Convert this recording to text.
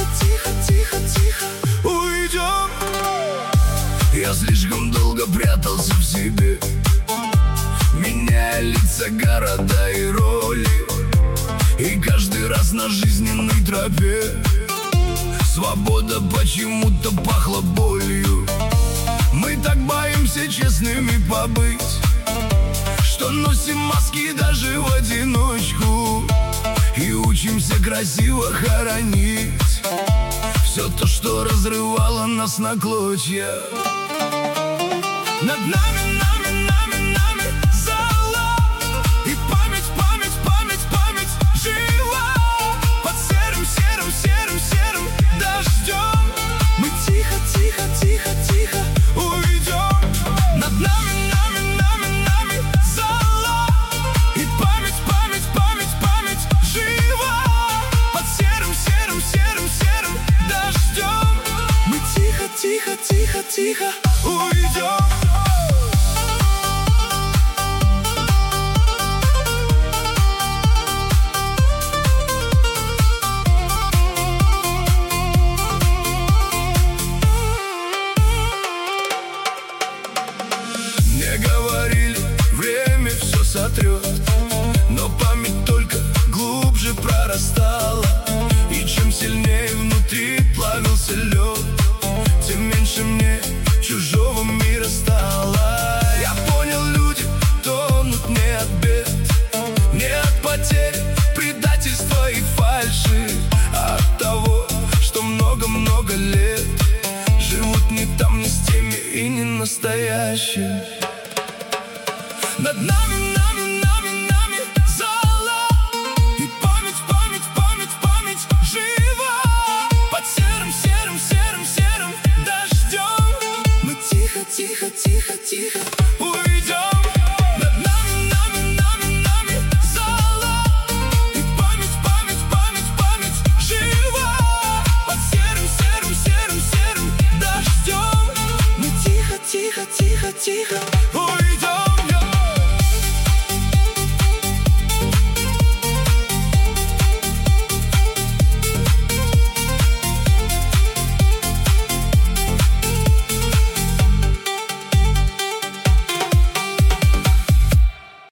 тихо, тихо, тихо уйдем. Я слишком долго прятался в себе, меняя лица, города и роли. И каждый раз на жизненной тропе свобода почему-то пахла болью. Мы так боимся честными побыть, что носим маски даже в одиночку. И учимся красиво хоронить все то, что разрывало нас на клочья. Над нами, нами зола. И память, память, память, память жива. Под серым, серым, серым, серым дождем мы тихо, тихо, тихо, тихо уйдем. Над нами, нами зола. И память, память, память, память жива. Под серым, серым, серым, серым дождем мы тихо, тихо, тихо, тихо уйдем. Говорили, время все сотрет, но память только глубже прорастала. И чем сильнее внутри плавился лед, тем меньше мне чужого мира стало. Я понял, люди тонут не от бед, не от потерь, предательства и фальши, а от того, что много-много лет живут не там, не с теми и не настоящие. Над нами, нами зола. И память, память, память, память жива. Под серым, серым, серым, серым дождем мы тихо, тихо, тихо, тихо уйдем. Над нами, нами зола. И память, память, память, память жива. Под серым, серым, серым, серым дождем мы тихо, тихо, тихо, тихо уйдем.